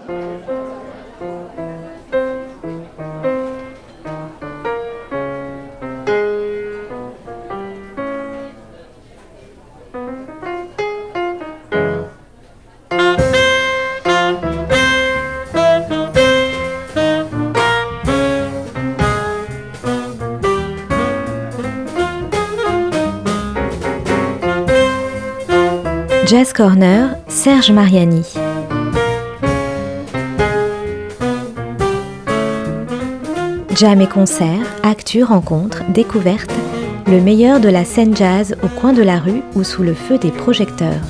Jazz Corner, Serge Mariani. Jam et concerts, actus, rencontres, découvertes, le meilleur de la scène jazz au coin de la rue ou sous le feu des projecteurs.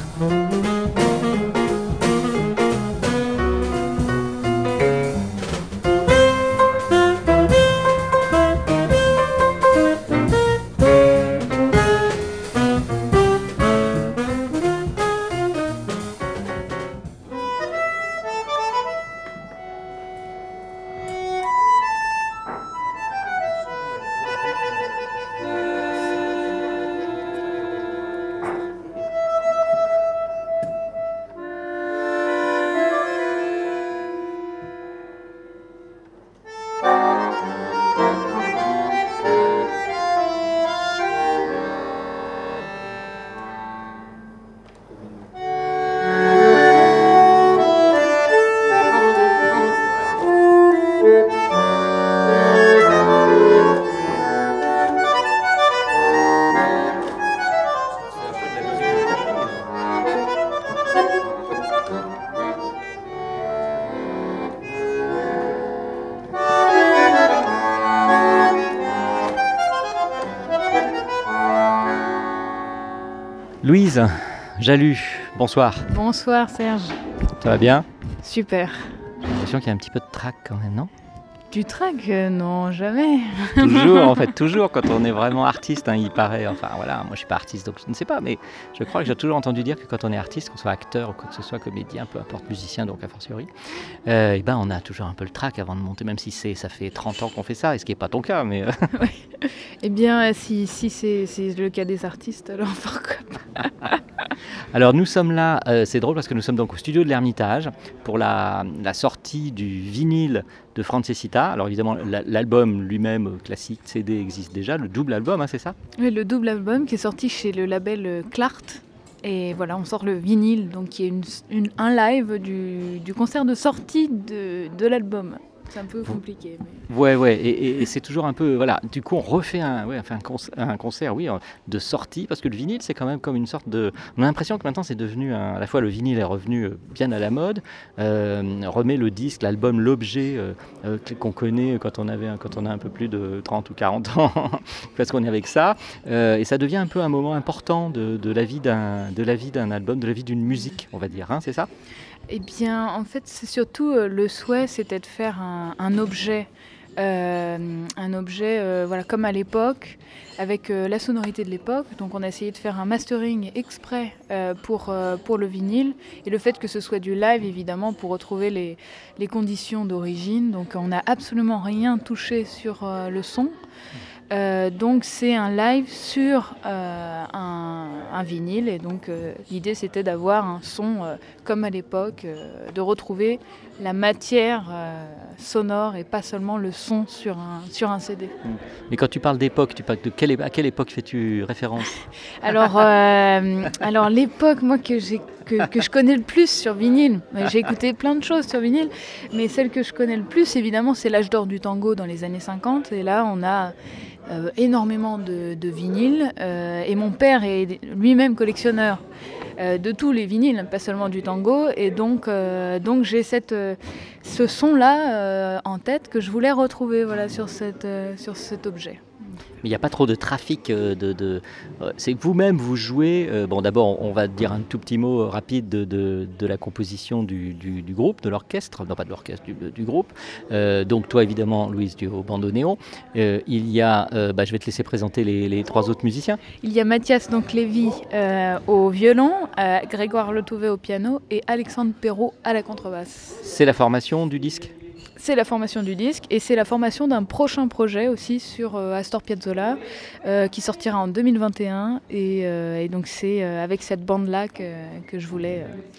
Louise Jalut, bonsoir. Bonsoir Serge. Ça va bien? Super. J'ai l'impression qu'il y a un petit peu de trac quand même, non? Du trac? Non, jamais. Toujours, en fait, toujours quand on est vraiment artiste, hein, il paraît, enfin voilà, moi je suis pas artiste donc je ne sais pas, mais je crois que j'ai toujours entendu dire que quand on est artiste, qu'on soit acteur ou quoi que ce soit, comédien, peu importe, musicien donc a fortiori, et ben on a toujours un peu le trac avant de monter, même si ça fait 30 ans qu'on fait ça, et ce qui n'est pas ton cas, mais... Oui. Eh bien, si c'est le cas des artistes, alors pourquoi pas? Alors nous sommes là, c'est drôle parce que nous sommes donc au studio de l'Ermitage pour la sortie du vinyle de Francesita. Alors évidemment l'album lui-même classique CD existe déjà, le double album, hein, c'est ça? Oui, le double album qui est sorti chez le label Clart. Et voilà, on sort le vinyle, donc qui est un live du concert de sortie de l'album. C'est un peu compliqué. Mais... Ouais, et c'est toujours un peu... Voilà, du coup, on refait un concert, oui, de sortie, parce que le vinyle, c'est quand même comme une sorte de... On a l'impression que maintenant, c'est devenu... à la fois, le vinyle est revenu bien à la mode, remet le disque, l'album, l'objet qu'on connaît quand on a un peu plus de 30 ou 40 ans, parce qu'on est avec ça, et ça devient un peu un moment important de la vie d'un album, de la vie d'une musique, on va dire, hein, c'est ça? Eh bien, en fait, c'est surtout le souhait, c'était de faire un objet, voilà, comme à l'époque, avec la sonorité de l'époque. Donc, on a essayé de faire un mastering exprès pour le vinyle, et le fait que ce soit du live, évidemment, pour retrouver les conditions d'origine. Donc, on n'a absolument rien touché sur le son. Donc c'est un live sur un vinyle, et donc l'idée c'était d'avoir un son comme à l'époque, de retrouver la matière sonore et pas seulement le son sur un CD. Mais quand tu parles d'époque, tu parles à quelle époque fais-tu référence? Alors l'époque, moi, que je connais le plus sur vinyle, j'ai écouté plein de choses sur vinyle, mais celle que je connais le plus, évidemment, c'est l'âge d'or du tango dans les années 50, et là on a énormément de vinyles, et mon père est lui-même collectionneur de tous les vinyles, pas seulement du tango, et donc j'ai ce son-là en tête que je voulais retrouver, voilà, sur cet objet. Mais il n'y a pas trop de trafic c'est que vous-même vous jouez. Bon, d'abord, on va dire un tout petit mot rapide de la composition du groupe, de l'orchestre, non pas de l'orchestre, du groupe. Donc toi, évidemment, Louise, tu es au bandoneon. Il y a, je vais te laisser présenter les trois autres musiciens. Il y a Mathias Lévy au violon, Grégoire Letouvet au piano et Alexandre Perrault à la contrebasse. C'est la formation du disque? C'est la formation du disque, et c'est la formation d'un prochain projet aussi sur Astor Piazzolla qui sortira en 2021, et donc c'est avec cette bande-là que je voulais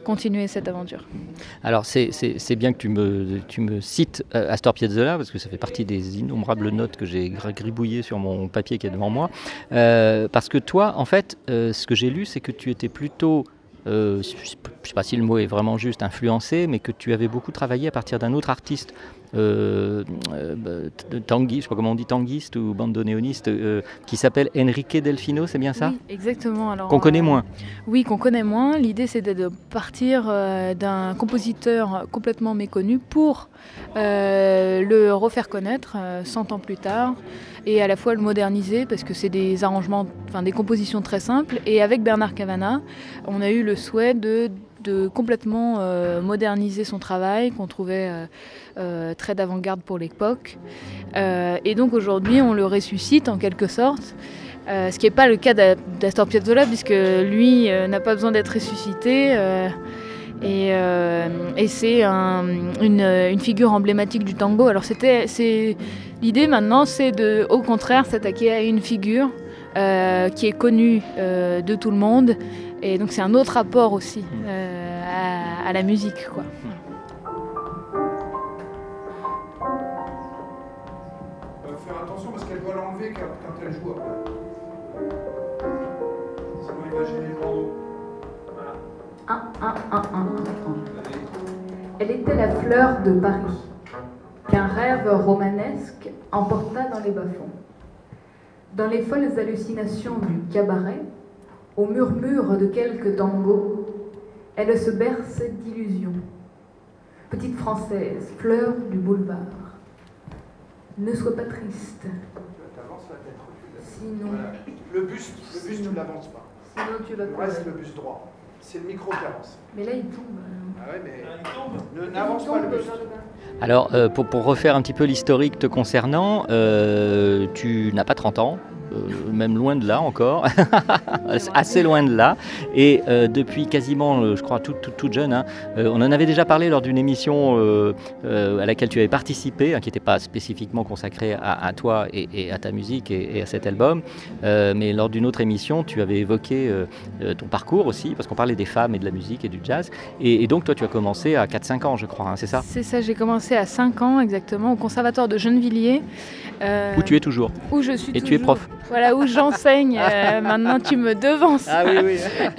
continuer cette aventure. Alors c'est bien que tu me cites Astor Piazzolla, parce que ça fait partie des innombrables notes que j'ai gribouillées sur mon papier qui est devant moi. Parce que toi, en fait, ce que j'ai lu, c'est que tu étais plutôt, je ne sais pas si le mot est vraiment juste, influencé, mais que tu avais beaucoup travaillé à partir d'un autre artiste, tanguiste, je ne sais pas comment on dit, tanguiste ou bandoneoniste, qui s'appelle Enrique Delfino, c'est bien ça? Oui, exactement. Alors, qu'on connaît moins. Oui, qu'on connaît moins. L'idée, c'était de partir d'un compositeur complètement méconnu pour le refaire connaître 100 ans plus tard, et à la fois le moderniser, parce que c'est des arrangements, enfin des compositions très simples. Et avec Bernard Cavana, on a eu le souhait de complètement moderniser son travail, qu'on trouvait très d'avant-garde pour l'époque. Et donc aujourd'hui, on le ressuscite en quelque sorte. Ce qui n'est pas le cas d'Astor Piazzolla, puisque lui n'a pas besoin d'être ressuscité. Et c'est une figure emblématique du tango. Alors l'idée maintenant, c'est au contraire s'attaquer à une figure qui est connue de tout le monde. Et donc c'est un autre rapport aussi à la musique, quoi. Faire attention parce qu'elle doit l'enlever quand elle joue après. Sinon il va gêner le bandeau. Voilà. Elle était la fleur de Paris, qu'un rêve romanesque emporta dans les bas-fonds. Dans les folles hallucinations du cabaret, au murmure de quelques tangos, elle se berce d'illusions. Petite française, fleur du boulevard, ne sois pas triste. T'avances la tête. Sinon, voilà. Le buste, tu l'avances pas. Sinon tu vas pas. Reste le buste droit. C'est le micro qui avance. Mais là il tombe. Ah ouais, mais n'avance pas le buste. Alors, pour refaire un petit peu l'historique te concernant, tu n'as pas 30 ans. Même loin de là encore, assez loin de là, et depuis quasiment, je crois, toute jeune, hein, on en avait déjà parlé lors d'une émission à laquelle tu avais participé, hein, qui n'était pas spécifiquement consacrée à toi et à ta musique et à cet album, mais lors d'une autre émission, tu avais évoqué ton parcours aussi, parce qu'on parlait des femmes et de la musique et du jazz, et donc toi tu as commencé à 4-5 ans, je crois, hein, c'est ça? C'est ça, j'ai commencé à 5 ans exactement, au Conservatoire de Gennevilliers. Où tu es toujours. Où je suis et toujours. Tu es prof. Voilà, où j'enseigne. Maintenant, tu me devances. Ah oui, oui.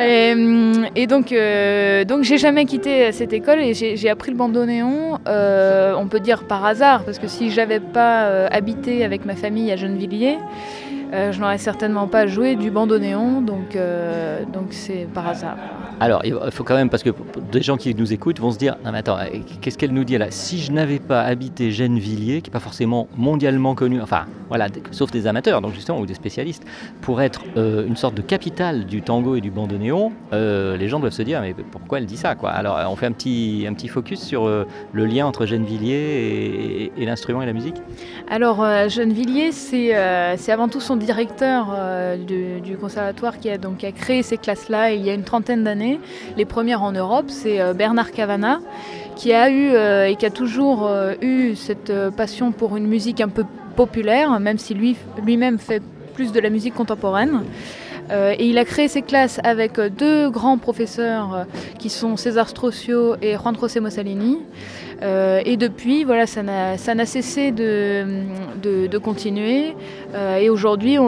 Et donc j'ai jamais quitté cette école et j'ai appris le bandoneon, on peut dire par hasard, parce que si j'avais pas habité avec ma famille à Gennevilliers, je n'aurais certainement pas joué du bandoneon, donc c'est par hasard. Alors, il faut quand même, parce que des gens qui nous écoutent vont se dire « Non mais attends, qu'est-ce qu'elle nous dit là? Si je n'avais pas habité Gennevilliers, qui n'est pas forcément mondialement connu, enfin voilà, sauf des amateurs donc justement, ou des spécialistes, pour être une sorte de capitale du tango et du bandoneon, les gens doivent se dire « Mais pourquoi elle dit ça quoi ?» Alors, on fait un petit focus sur le lien entre Gennevilliers et l'instrument et la musique. Alors, Gennevilliers, c'est avant tout son directeur du conservatoire qui a créé ces classes-là il y a une trentaine d'années. Les premières en Europe, c'est Bernard Cavana qui a eu et qui a toujours eu cette passion pour une musique un peu populaire, même si lui-même fait plus de la musique contemporaine. Et il a créé ces classes avec deux grands professeurs qui sont César Strossio et Juan José Mossalini. Et depuis, voilà, ça n'a cessé de continuer. Et aujourd'hui,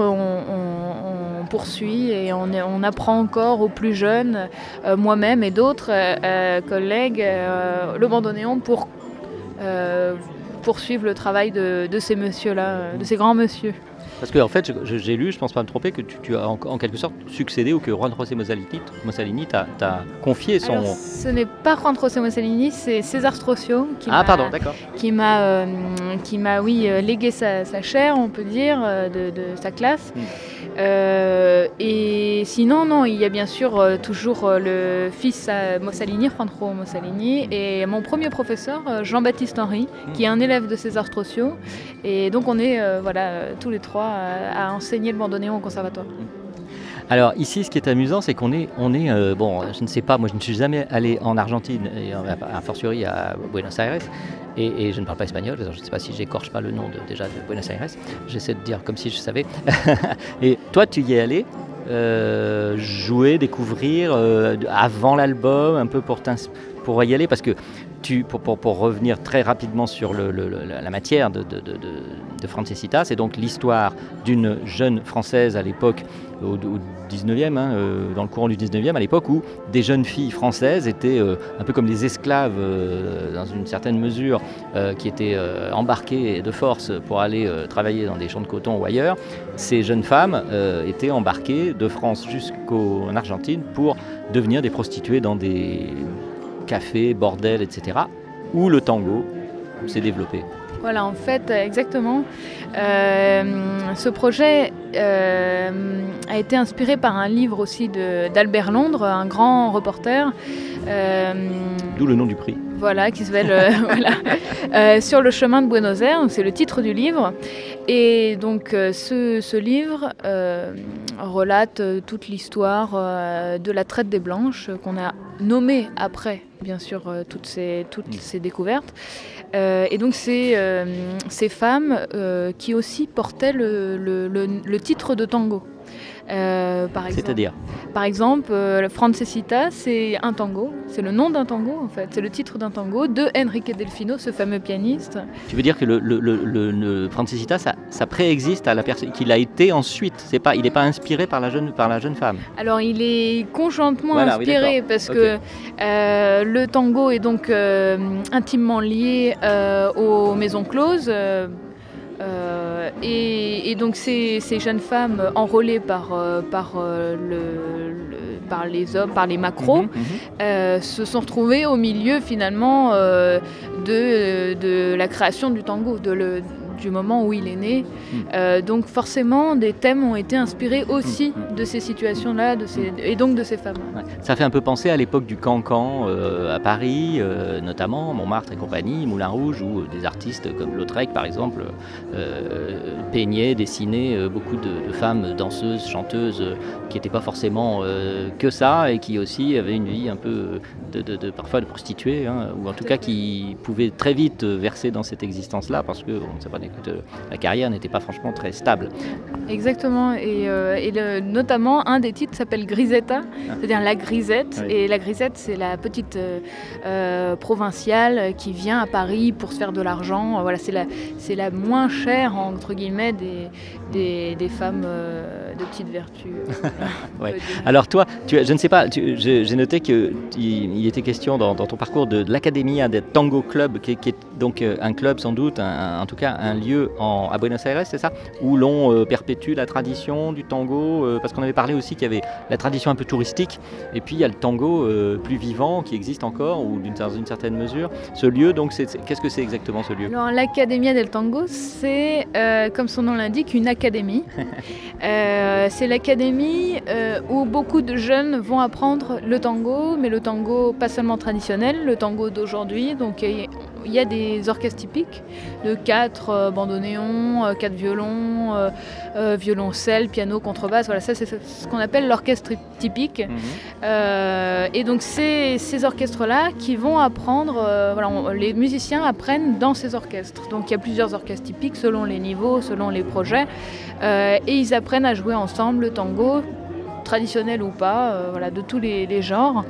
on poursuit et on apprend encore aux plus jeunes, moi-même et d'autres collègues, le bandoneon pour poursuivre le travail de ces messieurs-là, de ces grands messieurs. Parce qu'en fait, j'ai lu, je ne pense pas me tromper, que tu as en quelque sorte succédé ou que Juan José Mossalini t'a confié son... Alors, ce n'est pas Juan José Mossalini, c'est César Strossio qui m'a légué sa chair, on peut dire, de sa classe. Et sinon, non, il y a bien sûr toujours le fils Mossalini, Juanjo Mossalini, et mon premier professeur, Jean-Baptiste Henry, qui est un élève de César Strossio. Et donc on est tous les trois à enseigner le bandoneon au conservatoire. Alors ici, ce qui est amusant, c'est qu'on est bon, je ne sais pas, moi je ne suis jamais allé en Argentine, et a fortiori à Buenos Aires, et je ne parle pas espagnol, je ne sais pas si j'écorche pas le nom déjà de Buenos Aires, j'essaie de dire comme si je savais. Et toi, tu y es allé, jouer, découvrir avant l'album, un peu pour y aller, parce que pour revenir très rapidement sur la matière de Francesita, c'est donc l'histoire d'une jeune Française à l'époque, au 19e, dans le courant du 19e, à l'époque où des jeunes filles françaises étaient un peu comme des esclaves dans une certaine mesure, qui étaient embarquées de force pour aller travailler dans des champs de coton ou ailleurs. Ces jeunes femmes étaient embarquées de France jusqu'en Argentine pour devenir des prostituées dans des cafés, bordels, etc., où le tango s'est développé. Voilà, en fait, exactement. Ce projet a été inspiré par un livre aussi d'Albert Londres, un grand reporter. D'où le nom du prix. Voilà, qui s'appelle Sur le chemin de Buenos Aires, c'est le titre du livre. Et donc ce livre relate toute l'histoire de la traite des Blanches, qu'on a nommée après, bien sûr, toutes ces découvertes. Et donc ces femmes qui aussi portaient le titre de tango. Par exemple, Francesita, c'est un tango, c'est le nom d'un tango en fait, c'est le titre d'un tango de Enrique Delfino, ce fameux pianiste. Tu veux dire que le Francesita, ça préexiste à la personne qu'il a été ensuite, il n'est pas inspiré par la jeune femme. Alors il est conjointement inspiré parce que le tango est donc intimement lié aux maisons closes. Et donc ces jeunes femmes enrôlées par les hommes, par les macros, se sont retrouvées au milieu finalement de la création du tango, du moment où il est né. Donc forcément, des thèmes ont été inspirés aussi de ces situations-là, et donc de ces femmes. Ouais. Ça fait un peu penser à l'époque du cancan à Paris, notamment Montmartre et compagnie, Moulin Rouge, où des artistes comme Lautrec, par exemple, peignaient, dessinaient beaucoup de femmes danseuses, chanteuses, qui n'étaient pas forcément que ça, et qui aussi avaient une vie un peu parfois de prostituées, ou en tout cas qui pouvaient très vite verser dans cette existence-là, parce que on ne sait pas, la carrière n'était pas franchement très stable. Exactement, et notamment un des titres s'appelle Grisetta, c'est-à-dire la grisette, et la grisette c'est la petite provinciale qui vient à Paris pour se faire de l'argent. Voilà, c'est la moins chère entre guillemets des femmes de petite vertu. Ouais. Alors toi, je ne sais pas, j'ai noté qu'il était question dans ton parcours de l'Academia del Tango Club, qui est donc un club sans doute, en tout cas un lieu à Buenos Aires, c'est ça, où l'on perpétue la tradition du tango, parce qu'on avait parlé aussi qu'il y avait la tradition un peu touristique, et puis il y a le tango plus vivant qui existe encore, ou dans une certaine mesure. Ce lieu, donc, qu'est-ce que c'est exactement ce lieu ? Alors l'Academia del Tango, c'est, comme son nom l'indique, une académie. C'est l'académie où beaucoup de jeunes vont apprendre le tango, mais le tango pas seulement traditionnel, le tango d'aujourd'hui. Donc il y a des orchestres typiques de 4 bandoneons, 4 violons, violoncelle, piano, contrebasse. Voilà, ça c'est ce qu'on appelle l'orchestre typique. Et donc ces orchestres-là qui vont apprendre, les musiciens apprennent dans ces orchestres. Donc il y a plusieurs orchestres typiques selon les niveaux, selon les projets, et ils apprennent à jouer ensemble le tango, traditionnel ou pas, de tous les genres.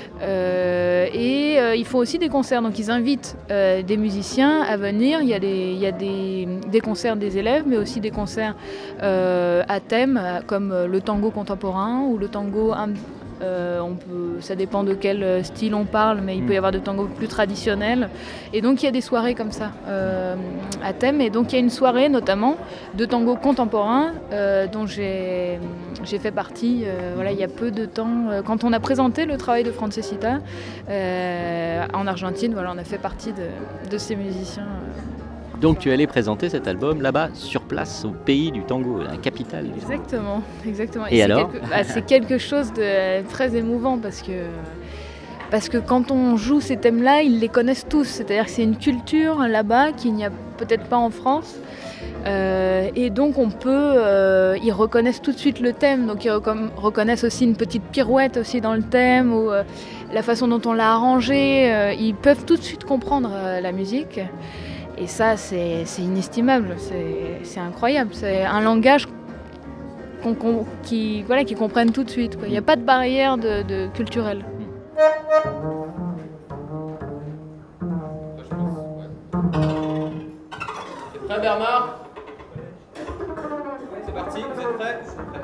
Ils font aussi des concerts, donc ils invitent des musiciens à venir. Il y a des concerts des élèves, mais aussi des concerts à thème, comme le tango contemporain ou le tango. Ça dépend de quel style on parle, mais il peut y avoir de tango plus traditionnel. Et donc il y a des soirées comme ça à thème. Et donc il y a une soirée notamment de tango contemporain dont j'ai fait partie il y a peu de temps. Quand on a présenté le travail de Francesita en Argentine, on a fait partie de ces musiciens. Donc tu es allé présenter cet album là-bas, sur place, au pays du tango, la capitale du tango. Exactement. Et alors c'est quelque chose de très émouvant parce que quand on joue ces thèmes-là, ils les connaissent tous. C'est-à-dire que c'est une culture là-bas qu'il n'y a peut-être pas en France. Et donc ils reconnaissent tout de suite le thème. Donc ils reconnaissent aussi une petite pirouette aussi dans le thème, ou la façon dont on l'a arrangé. Ils peuvent tout de suite comprendre la musique. Et ça, c'est inestimable, c'est incroyable. C'est un langage qui comprennent tout de suite, quoi. Il n'y a pas de barrière de culturelle. C'est prêt Bernard ? C'est parti, vous êtes prêts ?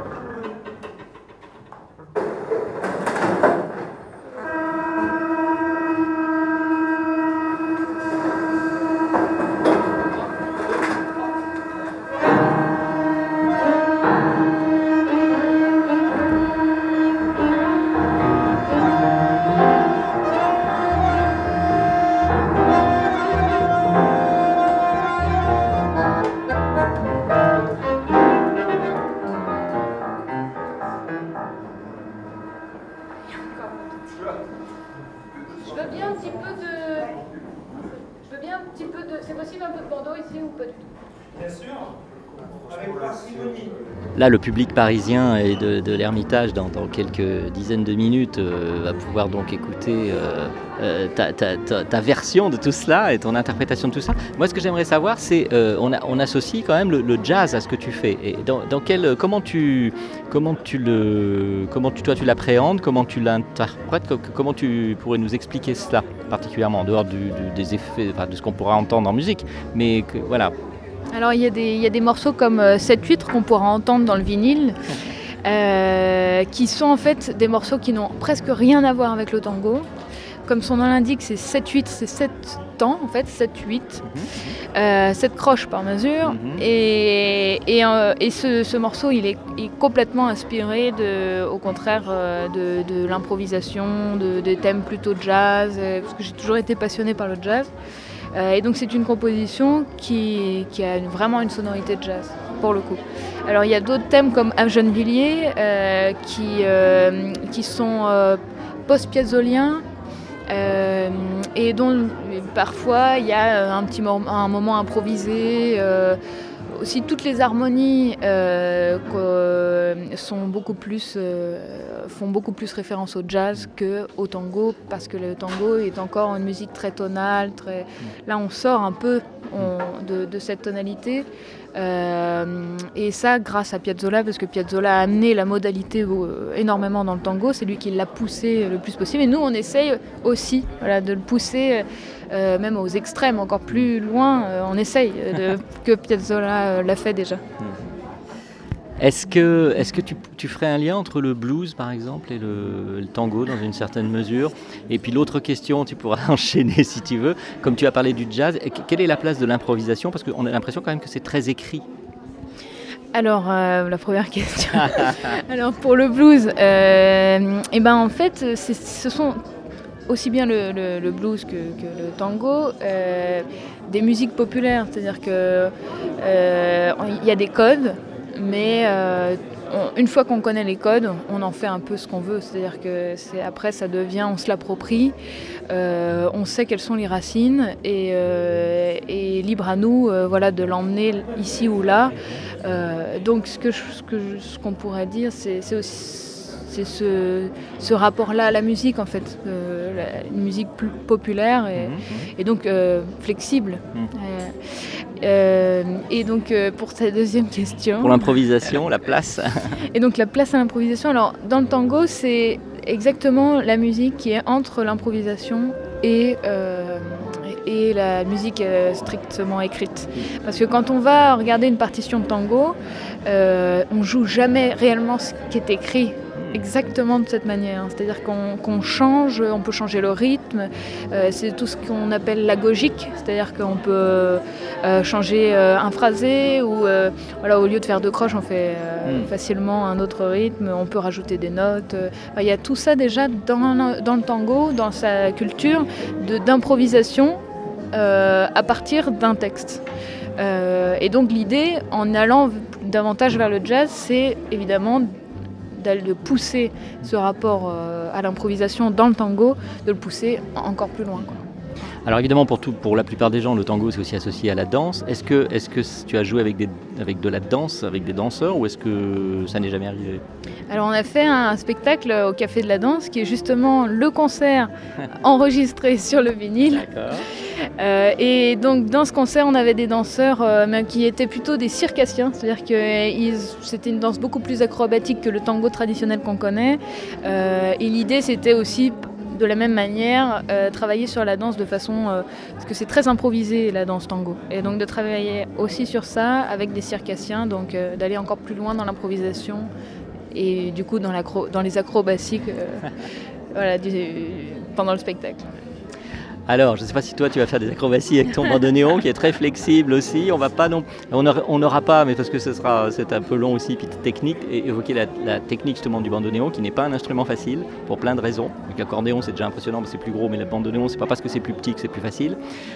C'est possible un peu de Bordeaux ici ou pas du tout ? Bien sûr, avec parcimonie. Là, le public parisien et de l'Ermitage, dans quelques dizaines de minutes, va pouvoir donc écouter ta version de tout cela et ton interprétation de tout ça. Moi, ce que j'aimerais savoir, c'est on associe quand même le jazz à ce que tu fais. Et comment tu l'appréhendes, comment tu l'interprètes, comment tu pourrais nous expliquer cela particulièrement en dehors des effets, enfin, de ce qu'on pourra entendre en musique, mais voilà. Alors il y a des morceaux comme 7-8 qu'on pourra entendre dans le vinyle, qui sont en fait des morceaux qui n'ont presque rien à voir avec le tango. Comme son nom l'indique, c'est 7-8, c'est 7 temps en fait, 7-8, 7 croches par mesure. Et ce morceau, il est complètement inspiré au contraire de l'improvisation, des thèmes plutôt jazz, parce que j'ai toujours été passionnée par le jazz. Et donc c'est une composition qui a vraiment une sonorité de jazz, pour le coup. Alors il y a d'autres thèmes comme Gennevilliers qui sont post-piazzoliens et dont parfois il y a un moment improvisé. Aussi toutes les harmonies font beaucoup plus référence au jazz qu'au tango, parce que le tango est encore une musique très tonale. Là on sort un peu de cette tonalité. Et ça grâce à Piazzolla, parce que Piazzolla a amené la modalité énormément dans le tango, c'est lui qui l'a poussé le plus possible, et nous on essaye aussi de le pousser même aux extrêmes, encore plus loin, on essaye que Piazzolla l'a fait déjà. Est-ce que tu ferais un lien entre le blues par exemple et le tango dans une certaine mesure ? Et puis l'autre question, tu pourras enchaîner si tu veux, comme tu as parlé du jazz, quelle est la place de l'improvisation ? Parce qu'on a l'impression quand même que c'est très écrit. Alors, la première question. Alors pour le blues, en fait, ce sont aussi bien le blues que le tango, des musiques populaires, c'est-à-dire que il y a des codes. Mais une fois qu'on connaît les codes, on en fait un peu ce qu'on veut. C'est-à-dire que après, ça devient, on se l'approprie, on sait quelles sont les racines et libre à nous de l'emmener ici ou là. Donc ce qu'on pourrait dire, c'est ce rapport-là à la musique, en fait, une musique plus populaire et donc flexible. Et donc pour ta deuxième question... Pour l'improvisation, la place. Et donc la place à l'improvisation, alors dans le tango, c'est exactement la musique qui est entre l'improvisation et la musique strictement écrite. Parce que quand on va regarder une partition de tango, on joue jamais réellement ce qui est écrit exactement de cette manière. C'est-à-dire qu'on change, on peut changer le rythme, c'est tout ce qu'on appelle l'agogique, c'est-à-dire qu'on peut changer un phrasé ou au lieu de faire 2 croches, on fait facilement un autre rythme, on peut rajouter des notes. Il y a tout ça déjà dans le tango, dans sa culture d'improvisation à partir d'un texte. Et donc l'idée, en allant davantage vers le jazz, c'est évidemment de pousser ce rapport à l'improvisation dans le tango, de le pousser encore plus loin, quoi. Alors évidemment, pour la plupart des gens, le tango c'est aussi associé à la danse. Est-ce que tu as joué avec de la danse, avec des danseurs, ou est-ce que ça n'est jamais arrivé? Alors on a fait un spectacle au Café de la Danse qui est justement le concert enregistré sur le vinyle. D'accord. Et donc dans ce concert on avait des danseurs même qui étaient plutôt des circassiens, c'est-à-dire que c'était une danse beaucoup plus acrobatique que le tango traditionnel qu'on connaît. Et l'idée c'était aussi de la même manière travailler sur la danse de façon parce que c'est très improvisé la danse tango, et donc de travailler aussi sur ça avec des circassiens, donc d'aller encore plus loin dans l'improvisation et du coup dans les acrobaties voilà, pendant le spectacle. Alors, je ne sais pas si toi tu vas faire des acrobaties avec ton bandoneon qui est très flexible aussi. On n'aura pas, mais parce que c'est un peu long aussi, puis technique, et évoquer la technique justement du bandoneon qui n'est pas un instrument facile pour plein de raisons. Donc, l'accordéon c'est déjà impressionnant, mais c'est plus gros, mais le bandoneon c'est pas parce que c'est plus petit que c'est plus facile.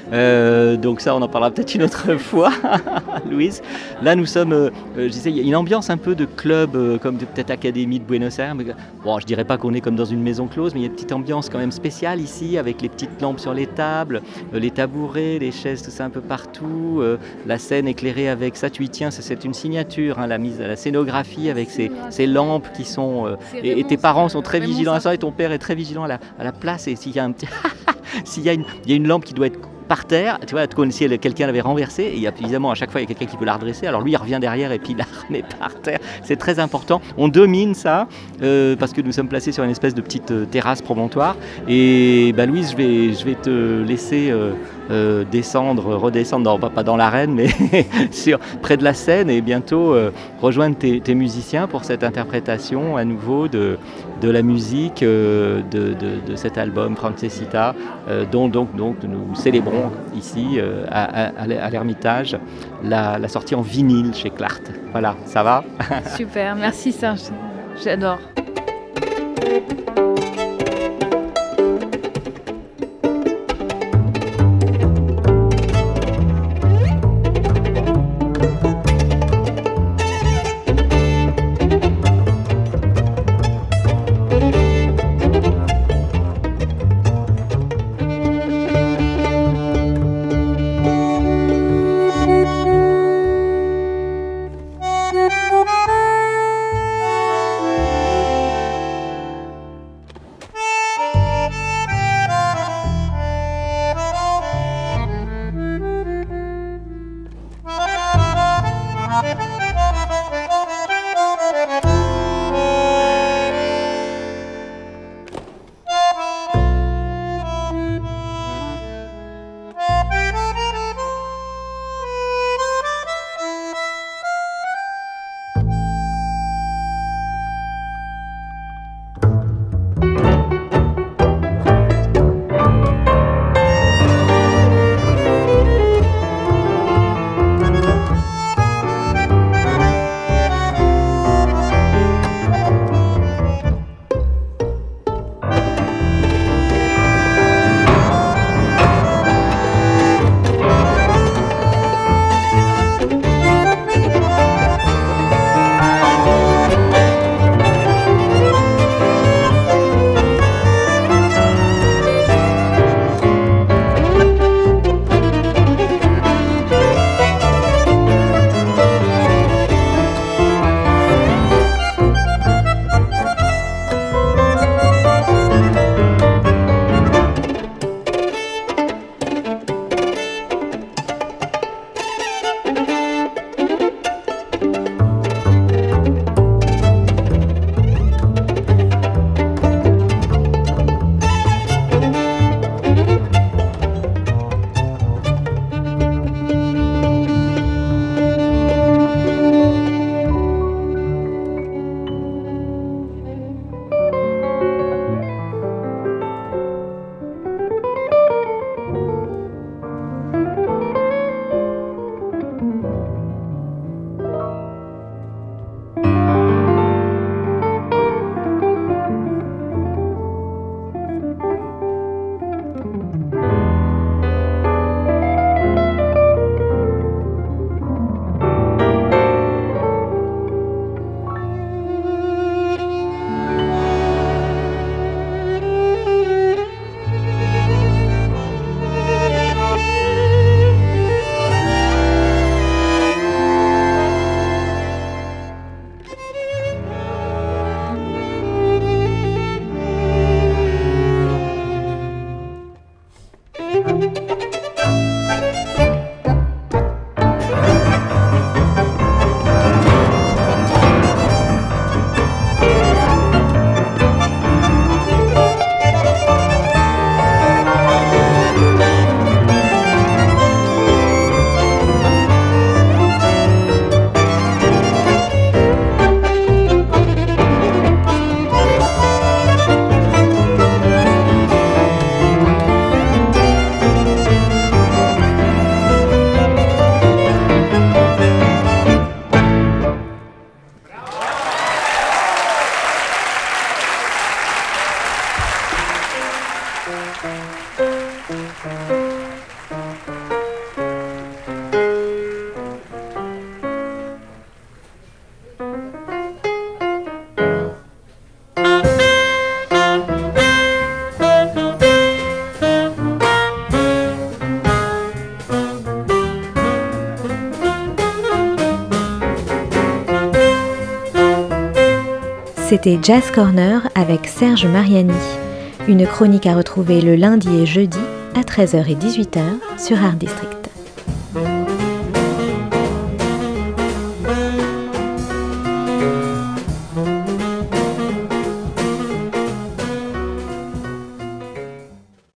Donc ça on en parlera peut-être une autre fois, Louise. Là nous sommes, je disais, il y a une ambiance un peu de club, comme peut-être Académie de Buenos Aires. Mais, bon, je dirais pas qu'on est comme dans une maison close, mais il y a une petite ambiance quand même spéciale ici, avec les petites lampes sur les tables, les tabourets, les chaises, tout ça un peu partout, la scène éclairée avec ça, tu y tiens, c'est une signature, hein, la scénographie avec ces lampes qui sont... et tes parents sont très vigilants à ça, et ton père est très vigilant à la place, et s'il y a un petit... s'il y a une lampe qui doit être par terre, tu vois, comme si quelqu'un l'avait renversée, et évidemment à chaque fois il y a quelqu'un qui peut la redresser, alors lui il revient derrière et puis il la remet par terre. C'est très important, on domine ça parce que nous sommes placés sur une espèce de petite terrasse promontoire, et Louise, je vais te laisser redescendre, non, pas dans l'arène, mais près de la scène, et bientôt rejoindre tes musiciens pour cette interprétation à nouveau de la musique de cet album Francesita, dont nous célébrons ici à l'Ermitage la sortie en vinyle chez Clart. Voilà, ça va? Super, merci Serge, j'adore. C'était Jazz Corner avec Serge Mariani, une chronique à retrouver le lundi et jeudi à 13h et 18h sur Art District.